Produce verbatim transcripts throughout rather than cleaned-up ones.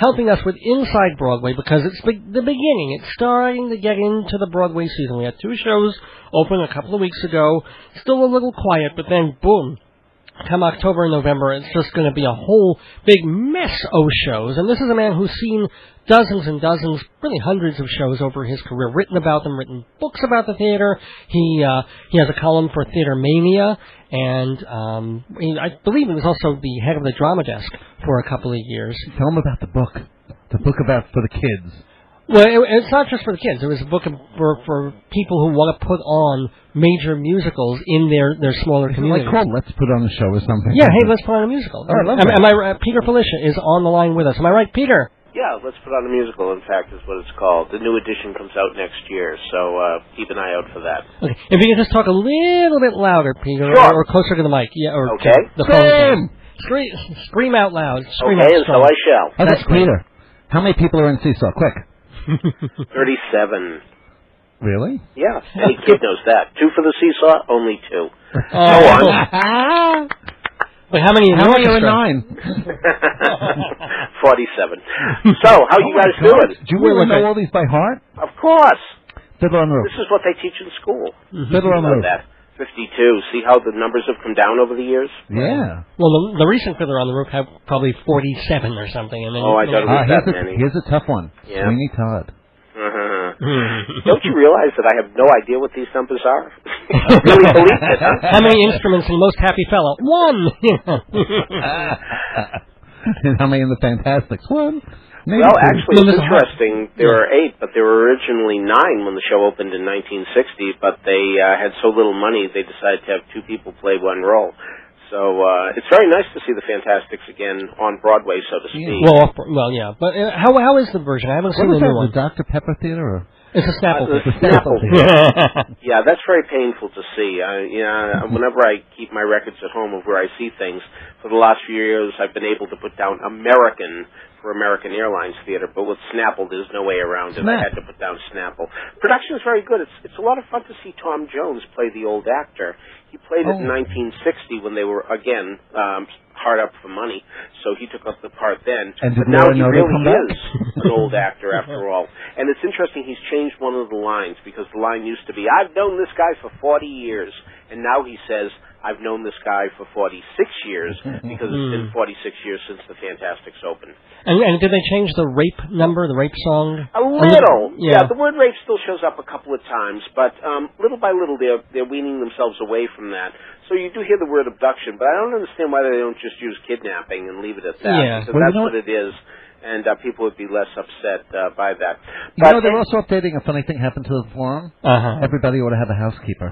helping us with Inside Broadway because it's be- the beginning. It's starting to get into the Broadway season. We had two shows open a couple of weeks ago. Still a little quiet, but then boom. Come October and November, it's just going to be a whole big mess of shows. And this is a man who's seen dozens and dozens, really hundreds of shows over his career, written about them, written books about the theater. He uh, he has a column for Theater Mania, and um, he, I believe he was also the head of the drama desk for a couple of years. Tell him about the book, the book about for the kids. Well, it, it's not just for the kids. It was a book for for people who want to put on major musicals in their, their smaller Isn't communities. It like called Let's Put on a Show or something. Yeah, hey, let's put on a musical. Oh, I love am, that. am I, uh, Peter Felicia is on the line with us. Am I right, Peter? Yeah, Let's Put on a Musical, in fact, is what it's called. The new edition comes out next year, so uh, keep an eye out for that. Okay. If you can just talk a little bit louder, Peter, Sure. or, or closer to the mic. Yeah, or Okay. to the phone. Scream! Scream! Scream out loud. Scream Okay, out and so strong. I shall. Oh, that's Peter. How many people are in Seesaw? Quick. thirty-seven. Really? Yeah, any kid knows that. Two for the Seesaw, only two. Oh. Go on. Wait, how many in How the many are in orchestra? nine? forty-seven. So, how Oh you my guys God. doing? Do you really know all these by heart? Of course. Fiddler on the Roof. This is what they teach in school. Fiddler on the Know Roof. that. fifty-two. See how the numbers have come down over the years? Yeah. Well, the, the recent Fiddler on the Roof had probably forty-seven or something. And then Oh, I thought it Ah, was here's, that a, many. here's a tough one. Yeah. Sweeney Todd. Uh-huh. Don't you realize that I have no idea what these numbers are? I really believe it, huh? How many instruments in Most Happy Fellow? One! And how many in the Fantastics? One. Maybe Well, two. actually, it's interesting. There were eight, but there were originally nine when the show opened in nineteen sixty, but they uh, had so little money, they decided to have two people play one role. So uh, it's very nice to see the Fantastics again on Broadway, so to speak. Well, off- well, yeah. But uh, how how is the version? I haven't What seen was the that? new one. The Doctor Pepper Theater? Or? It's a Snapple. Uh, the Theater. Snapple Theater. Yeah, that's very painful to see. I, you know, whenever I keep my records at home of where I see things, for the last few years I've been able to put down American for American Airlines Theater, but with Snapple there's no way around it. Snap. I had to put down Snapple. Production is very good. It's it's a lot of fun to see Tom Jones play the old actor. He played it Oh. in nineteen sixty when they were, again, um, hard up for money, so he took up the part then. And did but now Laura he know to really come back? is an old actor after all. And it's interesting, he's changed one of the lines, because the line used to be, I've known this guy for forty years, and now he says, I've known this guy for forty-six years, because it's been forty-six years since the Fantastics opened. And, and did they change the rape number, the rape song? A little. Yeah. Yeah, the word rape still shows up a couple of times, but um, little by little they're, they're weaning themselves away from that. So you do hear the word abduction, but I don't understand why they don't just use kidnapping and leave it at that, Yeah. because Well, you that's know what it is, and uh, people would be less upset uh, by that. You But know, they're also updating a funny thing happened to the forum. Uh-huh. Everybody ought to have a housekeeper.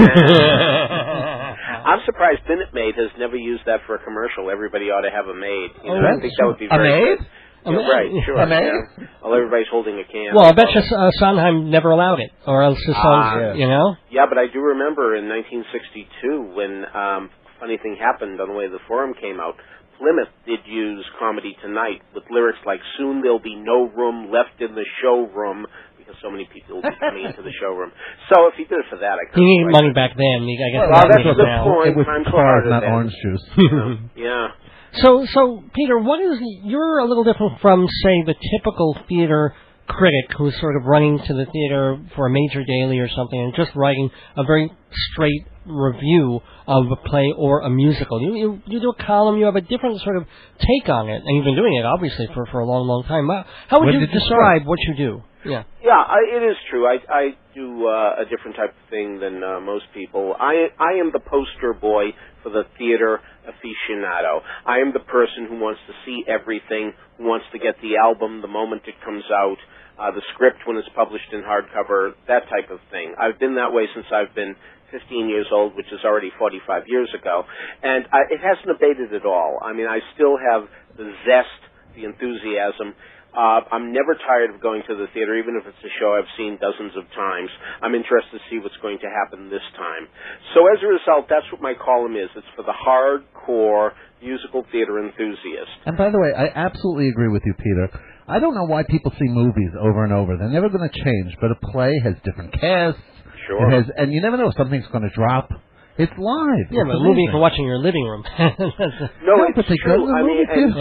I'm surprised Minute Maid has never used that for a commercial. Everybody ought to have a maid. You know, Oh, I think that would be a very maid? good. Yeah, right, sure. A maid? Yeah. Well, everybody's holding a can. Well, I bet you uh, Sondheim never allowed it, or else his songs, Ah, you know? Yeah, but I do remember in nineteen sixty-two when um, a funny thing happened on the way the forum came out. Plymouth did use Comedy Tonight with lyrics like, soon there'll be no room left in the showroom, because so many people will be coming into the showroom. So if he did it for that, I He couldn't needed quite- money back then. I guess Well, not that's needed the now. point. It was Times were cars, harder not then. orange juice. Yeah. So, so Peter, what is you're a little different from, say, the typical theater critic who's sort of running to the theater for a major daily or something and just writing a very straight review of a play or a musical. You you, you do a column. You have a different sort of take on it, and you've been doing it obviously for, for a long, long time. How, how would When you did you describe start? what you do? Yeah. Yeah, I, it is true. I, I do uh, a different type of thing than uh, most people. I, I am the poster boy for the theater aficionado. I am the person who wants to see everything, who wants to get the album the moment it comes out, uh, the script when it's published in hardcover, that type of thing. I've been that way since I've been fifteen years old, which is already forty-five years ago, and I, it hasn't abated at all. I mean, I still have the zest, the enthusiasm. Uh, I'm never tired of going to the theater, even if it's a show I've seen dozens of times. I'm interested to see what's going to happen this time. So as a result, that's what my column is. It's for the hardcore musical theater enthusiast. And by the way, I absolutely agree with you, Peter. I don't know why people see movies over and over. They're never going to change, but a play has different casts. Sure. It has, and you never know if something's going to drop. It's live. Yeah, It's but a movie amazing. for watching in your living room. No, No, it's but they true. go to the I mean, movie and, yeah.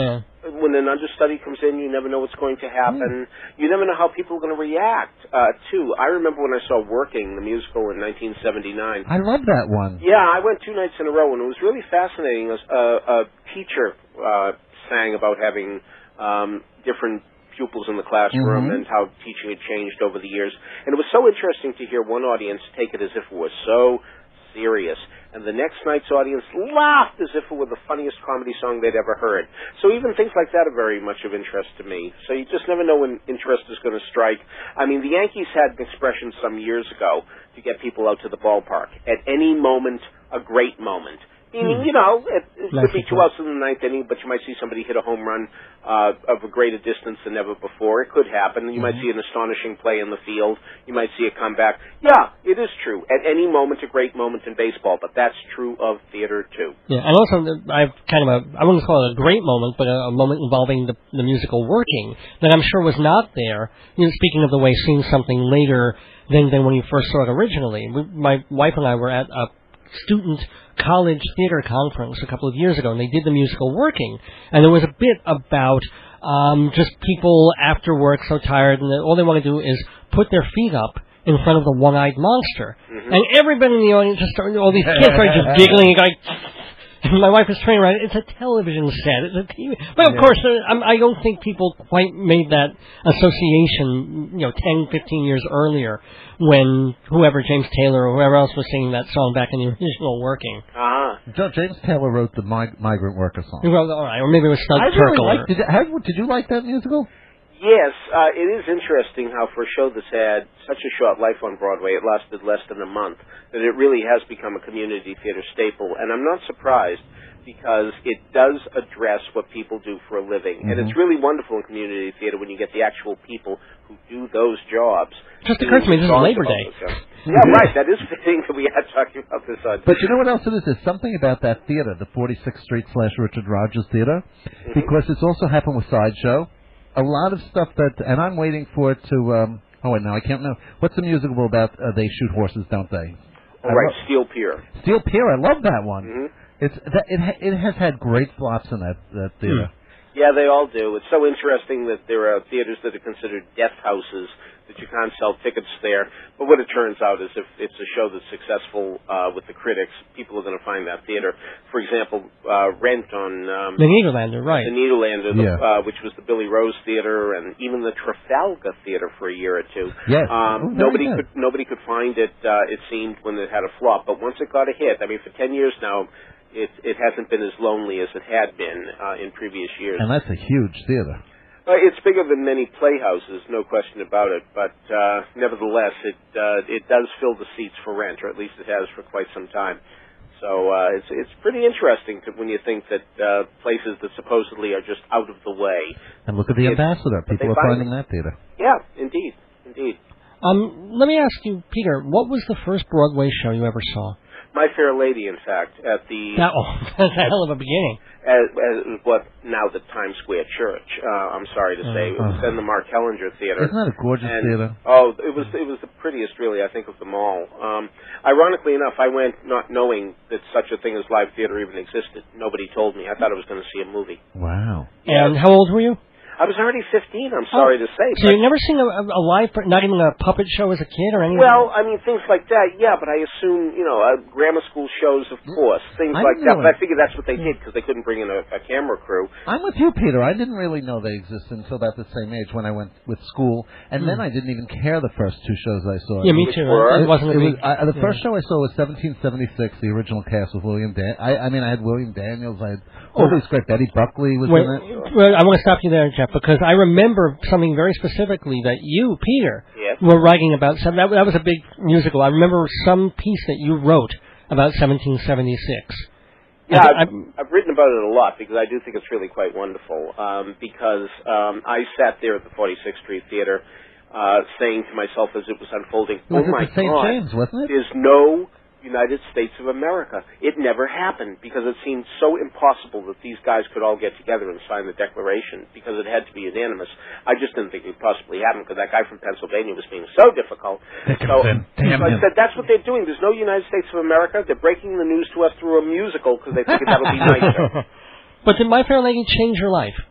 when an understudy comes in, you never know what's going to happen. Mm. You never know how people are going to react, uh, too. I remember when I saw Working, the musical, in nineteen seventy-nine. I love that one. Yeah, I went two nights in a row, and it was really fascinating. A, a teacher uh, sang about having um, different pupils in the classroom mm-hmm. and how teaching had changed over the years. And it was so interesting to hear one audience take it as if it was so serious, and the next night's audience laughed as if it were the funniest comedy song they'd ever heard. So even things like that are very much of interest to me. So you just never know when interest is going to strike. I mean, the Yankees had an expression some years ago to get people out to the ballpark. At any moment, a great moment. Meaning, you know, it, it could be two outs in the ninth inning, but you might see somebody hit a home run uh, of a greater distance than ever before. It could happen. You mm-hmm. might see an astonishing play in the field. You might see a comeback. Yeah, it is true. At any moment, a great moment in baseball, but that's true of theater, too. Yeah, and also, I've kind of a, I wouldn't call it a great moment, but a, a moment involving the, the musical Working that I'm sure was not there. You know, speaking of the way, seeing something later than, than when you first saw it originally. We, my wife and I were at a student college theater conference a couple of years ago, and they did the musical Working, and there was a bit about um, just people after work so tired, and all they want to do is put their feet up in front of the one-eyed monster, mm-hmm. and everybody in the audience just started, all these kids started just giggling and going. And my wife was turning around. It's a television set. It's a T V. But of yeah. course, uh, I'm, I don't think people quite made that association, you know, ten, fifteen years earlier when whoever, James Taylor or whoever else was singing that song back in the original Working. Uh-huh. James Taylor wrote the mig- Migrant Worker song. He wrote, all right, or maybe it was Studs I Terkel. Really liked, did, have, did you like that musical? Yes, uh, it is interesting how for a show that's had such a short life on Broadway, it lasted less than a month, that it really has become a community theater staple. And I'm not surprised because it does address what people do for a living. Mm-hmm. And it's really wonderful in community theater when you get the actual people who do those jobs. Just occurred to me, this is Labor Day. Yeah, right, that is fitting that we are talking about this on. But you know what else it is? There's something about that theater, the forty-sixth Street slash Richard Rogers Theater, mm-hmm. because it's also happened with Sideshow. A lot of stuff that, and I'm waiting for it to, um, oh wait, now I can't know. What's the musical about? Uh, they shoot horses, don't they? Oh, right, lo- Steel Pier. Steel Pier, I love that one. Mm-hmm. It's that, it, ha- it has had great flops in that, that theater. Mm. Yeah, they all do. It's so interesting that there are theaters that are considered death houses, that you can't sell tickets there. But what it turns out is if it's a show that's successful uh, with the critics, people are going to find that theater. For example, uh, Rent on... Um, the Nederlander, right. The Nederlander, the, yeah. uh, which was the Billy Rose Theater, and even the Trafalgar Theater for a year or two. Yes. Um, oh, nobody good. could nobody could find it, uh, it seemed, when it had a flop. But once it got a hit, I mean, for ten years now, it, it hasn't been as lonely as it had been uh, in previous years. And that's a huge theater. Uh, it's bigger than many playhouses, no question about it. But uh, nevertheless, it uh, it does fill the seats for Rent, or at least it has for quite some time. So uh, it's it's pretty interesting to, when you think that uh, places that supposedly are just out of the way. And look at the Ambassador. People are finding that theater. Yeah, indeed, indeed. Um, let me ask you, Peter, what was the first Broadway show you ever saw? My Fair Lady, in fact, at the... That, oh, that's a hell of a beginning. At, at what now the Times Square Church, uh, I'm sorry to say. Uh, it was then the Mark Hellinger Theater. Isn't that a gorgeous and, theater? Oh, it was it was the prettiest, really, I think, of them all. Um, ironically enough, I went not knowing that such a thing as live theater even existed. Nobody told me. I thought I was going to see a movie. Wow. And how old were you? I was already fifteen, I'm sorry oh, to say. So you've never seen a, a live, not even a puppet show as a kid or anything? Well, I mean, things like that, yeah, but I assume, you know, uh, grammar school shows, of course, things I like that. Really... But I figured that's what they did because they couldn't bring in a, a camera crew. I'm with you, Peter. I didn't really know they existed until about the same age when I went with school, and mm. then I didn't even care the first two shows I saw. Yeah, me too. It, it wasn't it a was, big, I, The yeah. first show I saw was seventeen seventy-six, the original cast with William Dan. I, I mean, I had William Daniels. I had all these great. Betty Buckley was Wait, in it. Well, I want to stop you there, Jeff, because I remember something very specifically that you, Peter, yes. were writing about. That, that was a big musical. I remember some piece that you wrote about seventeen seventy-six. Yeah, I've, I've written about it a lot because I do think it's really quite wonderful. Um, because um, I sat there at the forty-sixth Street Theater uh, saying to myself as it was unfolding, was oh my it Saint God, James, wasn't it? There's no United States of America. It never happened because it seemed so impossible that these guys could all get together and sign the Declaration because it had to be unanimous. I just didn't think it could possibly happen because that guy from Pennsylvania was being so difficult. So, Damn so I said, that's what they're doing. There's no United States of America. They're breaking the news to us through a musical because they think that'll be nicer. But did My Fair Lady change your life?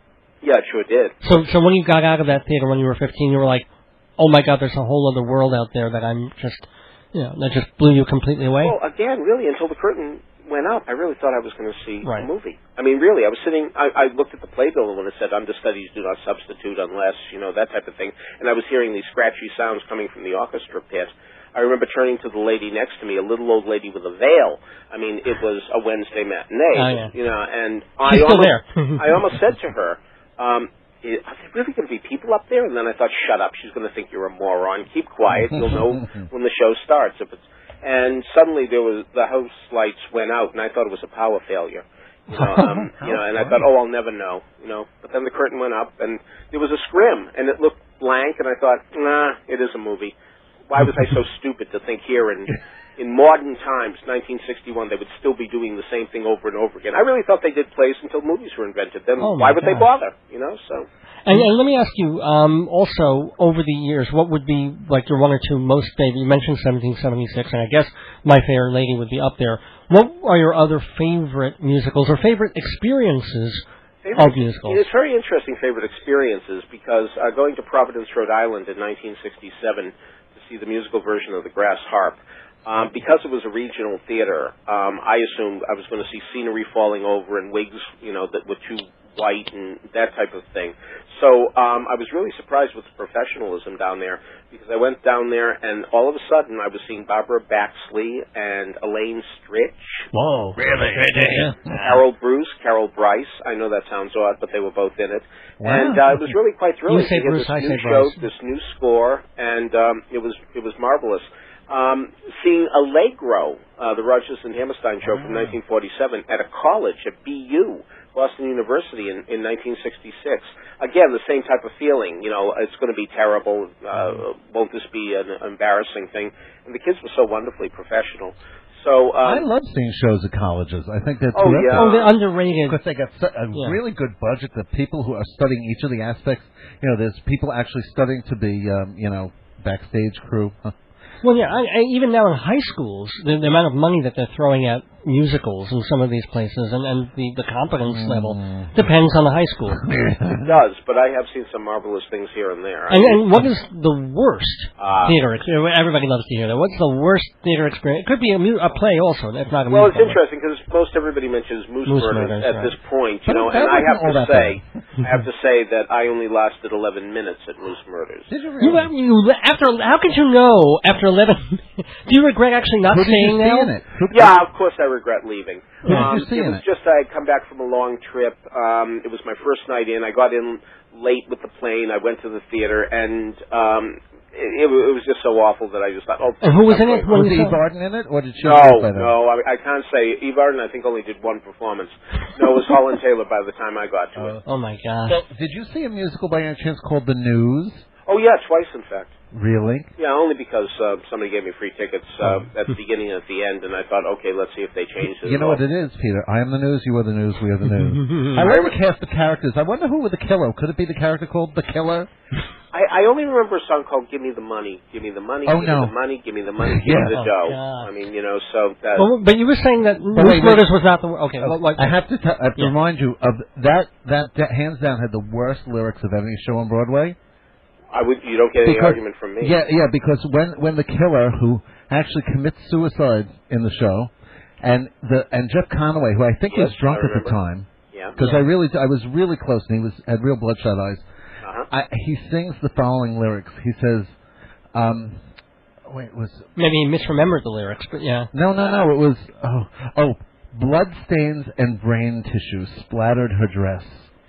Yeah, it sure did. So, so when you got out of that theater when you were fifteen, you were like, "Oh my God, there's a whole other world out there that I'm just, you know, that just blew you completely away." Well, again, really, until the curtain went up, I really thought I was going to see right. a movie. I mean, really, I was sitting, I, I looked at the playbill when it said understudies do not substitute unless, you know, that type of thing, and I was hearing these scratchy sounds coming from the orchestra pit. I remember turning to the lady next to me, a little old lady with a veil. I mean, it was a Wednesday matinee, oh, yeah. you know, and She's I still almost, there. I almost said to her, um, are there really going to be people up there? And then I thought, shut up, she's going to think you're a moron. Keep quiet. You'll know when the show starts. If it's And suddenly there was the house lights went out, and I thought it was a power failure. You know, um, you know, and I thought, oh, I'll never know. You know, but then the curtain went up, and there was a scrim, and it looked blank, and I thought, nah, it is a movie. Why was I so stupid to think here in in modern times, nineteen sixty-one, they would still be doing the same thing over and over again? I really thought they did plays until movies were invented. Then oh why would gosh. they bother? You know, so. And, and let me ask you, um, also, over the years, what would be, like, your one or two most favorite? You mentioned seventeen seventy-six, and I guess My Fair Lady would be up there. What are your other favorite musicals or favorite experiences Favorite, of musicals? It's very interesting favorite experiences because uh, going to Providence, Rhode Island in nineteen sixty-seven to see the musical version of The Grass Harp, um, because it was a regional theater, um, I assumed I was going to see scenery falling over and wigs, you know, that were too white and that type of thing. So um, I was really surprised with the professionalism down there because I went down there and all of a sudden I was seeing Barbara Baxley and Elaine Stritch. Whoa. Really? Yeah. Carol Bruce, Carol Bryce. I know that sounds odd, but they were both in it. Wow. And uh, it was really quite thrilling You say to hear Bruce, this I new say show, Bryce. this new score, and um, it was it was marvelous. Um, seeing Allegro, uh, the Rodgers and Hammerstein show from nineteen forty-seven at a college at B U, Boston University in, in nineteen sixty-six. Again, the same type of feeling. You know, it's going to be terrible. Uh, won't this be an embarrassing thing? And the kids were so wonderfully professional. So um, I love seeing shows at colleges. I think that's oh, terrific. yeah. Oh, they're underrated. Because they got su- a Yeah. really good budget. The people who are studying each of the aspects, you know, there's people actually studying to be, um, you know, backstage crew. Well, yeah, I, I, even now in high schools, the, the amount of money that they're throwing at musicals in some of these places and, and the, the competence Mm. level depends on the high school. it does, but I have seen some marvelous things here and there. I And, mean, and what is the worst Uh, theater experience? Everybody loves to hear that. What's the worst theater experience? It could be a, mu- a play also, if not a well, it's musical. interesting because most everybody mentions Moose, Moose Murders Murders, at right. this point, you But know, that and I wasn't have all to that say, bad. I have to say that I only lasted eleven minutes at Moose Murders. Did you You, really? you, after, how could you know after eleven? Do you regret actually not Who did staying you see now? in it? Who, Yeah, of course I regret leaving. Who did Um, you see it in was it? just I had come back from a long trip. Um, it was my first night in. I got in late with the plane. I went to the theater, and um, it, it was just so awful that I just thought, oh. And who was in it? I'm Was When you Eve saw- Arden in it, or did she? No, leave by then? no, I, I can't say. Eve Arden, I think, only did one performance. No, it was Holland Taylor by the time I got to it. Oh, my gosh. So, did you see a musical by any chance called The News? Oh, yeah, twice, in fact. Really? Yeah, only because uh, somebody gave me free tickets uh, at the beginning and at the end, and I thought, okay, let's see if they change it. You at know all. what it is, Peter. I am the news, you are the news, we are the news. I like the cast of characters. I wonder who were the killer. Could it be the character called The Killer? I, I only remember a song called "Give Me the Money, Give Me the Money, Oh, Give no. Me the Money, Give Me the Money, Give Yeah. Me the Oh, dough." God. I mean, you know, so that. Well, but you were saying that Moose wait, wait. Murders was not the okay. What, what, I have to, t- I have to Yeah. remind you of that, that. That hands down had the worst lyrics of any show on Broadway. I would. You don't get any Because- argument from me. Yeah, yeah. Because when when the killer who actually commits suicide in the show, and the and Jeff Conaway, who I think Yes, was drunk I at the remember. time, Yeah. because Yeah. I really I was really close, and he was had real bloodshot eyes. Uh-huh. I, he sings the following lyrics. He says, um, "Wait, it was maybe he misremembered the lyrics, but yeah. no, no, no. It was oh, oh, blood stains and brain tissue splattered her dress."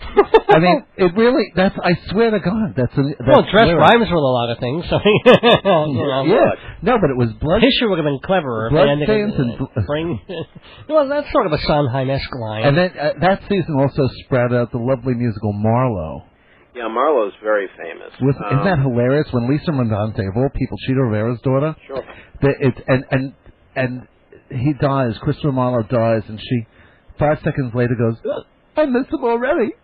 I mean, it really. That's. I swear to God, that's a. That's Well, dress lyric. rhymes with a lot of things. So, you know. Yeah, no, but it was blood. Tissue would have been cleverer. if they Blood ended stains it- and bl- bring. Well, that's sort of a Sondheim-esque line. And then uh, that season also sprouted out the lovely musical Marlowe. Yeah, Marlowe's very famous. Was, Um, isn't that hilarious? When Lisa Mondante, of all people, Cheetah Rivera's daughter, Sure. the, it, and and and he dies. Christopher Marlowe dies, and she five seconds later goes, "I miss him already."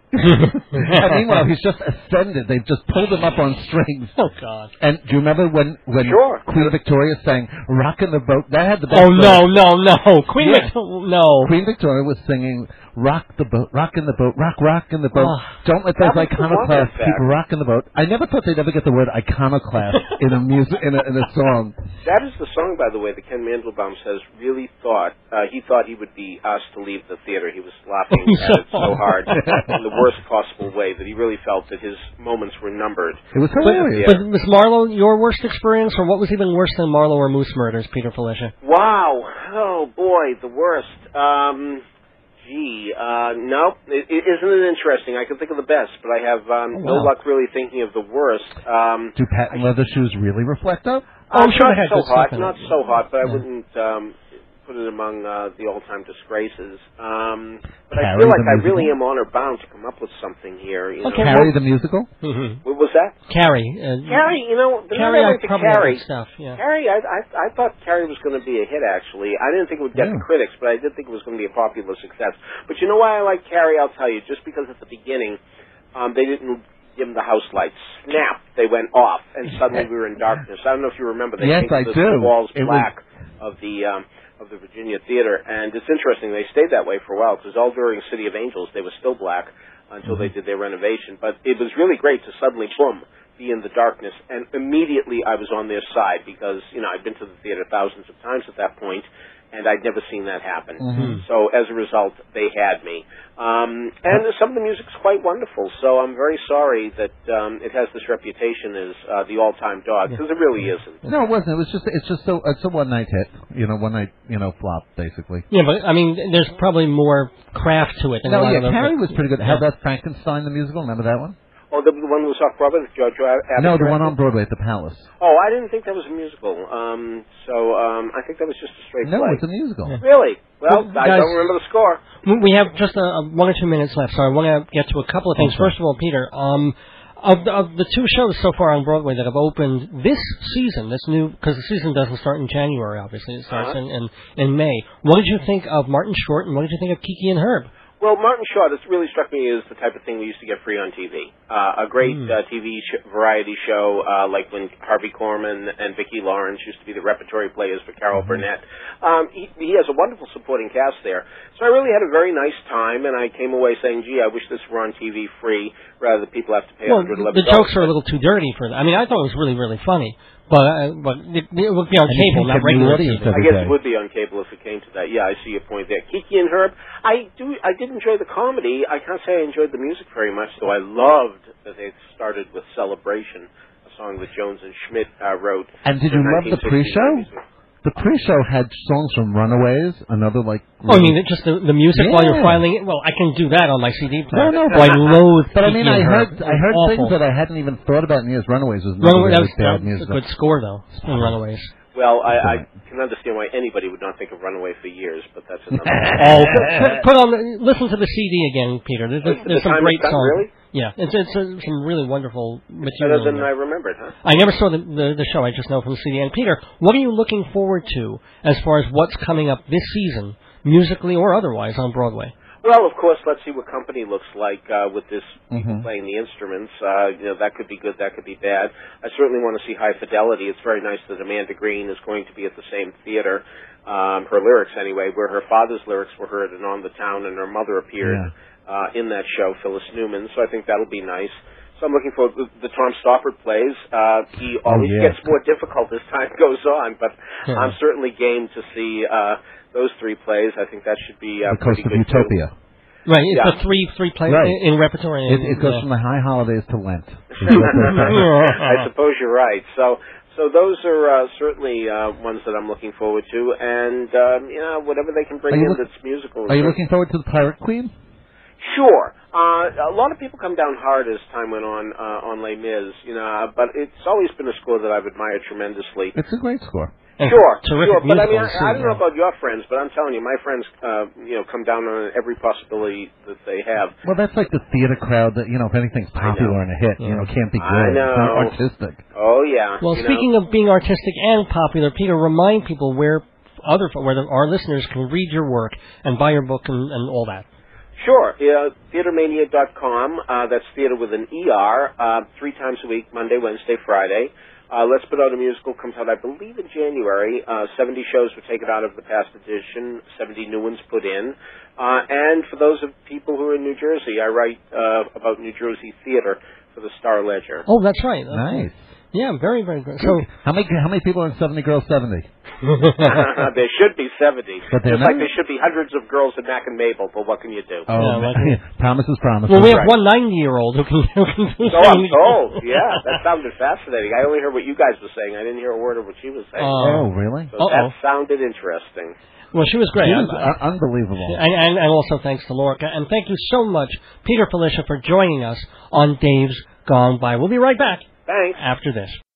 And meanwhile, he's just ascended. They've just pulled him up on strings. Oh, God. And do you remember when, when Sure. Queen Victoria sang Rockin' the Boat? That had the best Oh, lyrics. no, no, no. Queen Yeah. Victoria, no. Queen Victoria was singing Rock the Boat, Rockin' the Boat, Rock, Rockin' the Boat. Oh. Don't let those That was the one, iconoclast in fact. people rockin' the boat. I never thought they'd ever get the word iconoclast in a music in a, in a song. That is the song, by the way, that Ken Mandelbaum says really thought, uh, he thought he would be asked to leave the theater. He was laughing at it so hard in the worst possible way that he really felt that his moments were numbered. It was But, hilarious. but was Marlowe your worst experience, or what was even worse than Marlowe or Moose Murders, Peter Felicia? Wow. Oh, boy, the worst. Um, gee, uh, no. It, it, isn't it interesting? I can think of the best, but I have um, Oh, no wow. luck really thinking of the worst. Um, Do patent leather shoes really reflect up? Oh, I'm uh, sure not they had so good stuff hot, in not it. so hot, but I Yeah. wouldn't um, put it among uh, the all-time disgraces. Um, but I Carrie feel like the I really musical? am honor bound to come up with something here. You Okay, know? Carrie the musical? Mm-hmm. What was that? Carrie. Uh, Carrie, you know, the Carrie, night I I went to probably had Carrie, good stuff, yeah. Carrie, I, I I thought Carrie was going to be a hit. Actually, I didn't think it would get Yeah. the critics, but I did think it was going to be a popular success. But you know why I like Carrie? I'll tell you. Just because at the beginning, um, they didn't dim the house lights. Snap! They went off, and suddenly we were in darkness. I don't know if you remember. They Yes, painted I the, do. the walls It was- black of the um, of the Virginia Theater, and it's interesting. They stayed that way for a while because all during City of Angels they were still black until they did their renovation. But it was really great to suddenly, boom, be in the darkness, and immediately I was on their side because, you know, I'd been to the theater thousands of times at that point, and I'd never seen that happen. Mhm. So as a result, they had me. Um, and some of the music's quite wonderful, so I'm very sorry that um, it has this reputation as uh, the all-time dog, because it really isn't. No, it wasn't. It was just it's just so it's a one night hit. You know, one night you know flop basically. Yeah, but, I mean, there's probably more craft to it than a No, lot yeah, of the... Carrie was pretty good. How Yeah. about Frankenstein the musical? Remember that one? Oh, the, the one that was off Broadway with George Abbott? No, the one on Broadway at the Palace. Oh, I didn't think that was a musical. Um, so um, I think that was just a straight No, play. it's a musical. Yeah. Really? Well, Well, I guys- don't remember the score. We have just a, a one or two minutes left, so I want to get to a couple of things. Okay. First of all, Peter, um, of the, of the two shows so far on Broadway that have opened this season, this new, because the season doesn't start in January, obviously, it starts Uh-huh. in, in, in May. What did you think of Martin Short, and what did you think of Kiki and Herb? Well, Martin Shaw, this really struck me as the type of thing we used to get free on T V. Uh, a great Mm. uh, T V sh- variety show, uh, like when Harvey Korman and Vicki Lawrence used to be the repertory players for Carol Mm-hmm. Burnett. Um, he, he has a wonderful supporting cast there. So I really had a very nice time, and I came away saying, gee, I wish this were on T V free rather than people have to pay Well, one hundred eleven the dollars. jokes are a little too dirty for that. I mean, I thought it was really, really funny, but uh, but it, it would be on And you cable, think not of new regular audience T V. I every guess day. it would be on cable if it came to that. Yeah, I see your point there. Kiki and Herb, I do. I did enjoy the comedy. I can't say I enjoyed the music very much, though I loved that they started with Celebration, a song that Jones and Schmidt uh, wrote. And did in you love the nineteen pre-show? sixty-nine. The pre-show had songs from Runaways, another like. Oh, I mean, just the, the music while you're Yeah. filing it? Well, I can do that on my C D player. No, no, Well, I loathe But I Kiki mean, I and heard Herb. I heard Awful. things that I hadn't even thought about in years. Runaways was Runaway, another that really was, bad that was a musical. good score, though, in Runaways. Well, I, I can understand why anybody would not think of Runaway for years, but that's another. Oh, put, put on, the- listen to the C D again, Peter. There's, there's, The there's some Time great It's Done, songs. really? Yeah, it's it's uh, some really wonderful Better material. in than there. I remembered, huh? I never saw the, the the show. I just know from C D. And Peter, what are you looking forward to as far as what's coming up this season, musically or otherwise, on Broadway? Well, of course, let's see what Company looks like uh, with this people Mhm. playing the instruments. Uh, you know, that could be good, that could be bad. I certainly want to see High Fidelity. It's very nice that Amanda Green is going to be at the same theater, um, her lyrics anyway, where her father's lyrics were heard in On the Town, and her mother appeared Yeah. uh, in that show, Phyllis Newman. So I think that'll be nice. So I'm looking for the, the Tom Stoppard plays. Uh, he always yeah. gets more difficult as time goes on, but Yeah. I'm certainly game to see uh, those three plays. I think that should be uh, The Coast pretty of good too. Utopia. Right, it's Yeah. the three three play Right. in, in repertory. It, and, it goes yeah. from the high holidays to Lent. is what they're saying. I suppose you're right. So, so those are uh, certainly uh, ones that I'm looking forward to, and um, you know, whatever they can bring Are you in look- that's musical. Are you looking forward to the Pirate Queen? Sure. Uh, a lot of people come down hard as time went on uh, on Les Mis, you know, but it's always been a score that I've admired tremendously. It's a great score. And Sure, terrific sure, but I mean, I, musicals, too, I don't know yeah. about your friends, but I'm telling you, my friends, uh, you know, come down on every possibility that they have. Well, that's like the theater crowd that, you know, if anything's I know. popular and a hit, you Yeah. know, can't be I good. It's not know. artistic. Oh yeah. Well, you speaking know. of being artistic and popular, Peter, remind people where other where the, our listeners can read your work and buy your book and, and all that. Sure. Uh, theater mania dot com. Uh, that's theater with an E R. Uh, three times a week, Monday, Wednesday, Friday. Uh, Let's Put Out a Musical comes out, I believe, in January. Uh, seventy shows were taken out of the past edition, seventy new ones put in. Uh, and for those of people who are in New Jersey, I write uh, about New Jersey theater for the Star Ledger. Oh, that's right. Nice. Yeah, very, very good. So, how many how many people are in seventy Girls seventy? There should be seventy. But Just not. like there should be hundreds of girls in Mac and Mabel, but what can you do? Oh, Yeah, like- promise is promise. well, we have Right. one ninety-year-old who can, who can do So I'm singing. told. Yeah, that sounded fascinating. I only heard what you guys were saying. I didn't hear a word of what she was saying. Oh, really? So Uh-oh. that sounded interesting. Well, she was great. She was I'm- uh, unbelievable. And, and, and also thanks to Lorca. And thank you so much, Peter Felicia, for joining us on Dave's Gone By. We'll be right back Thanks. after this.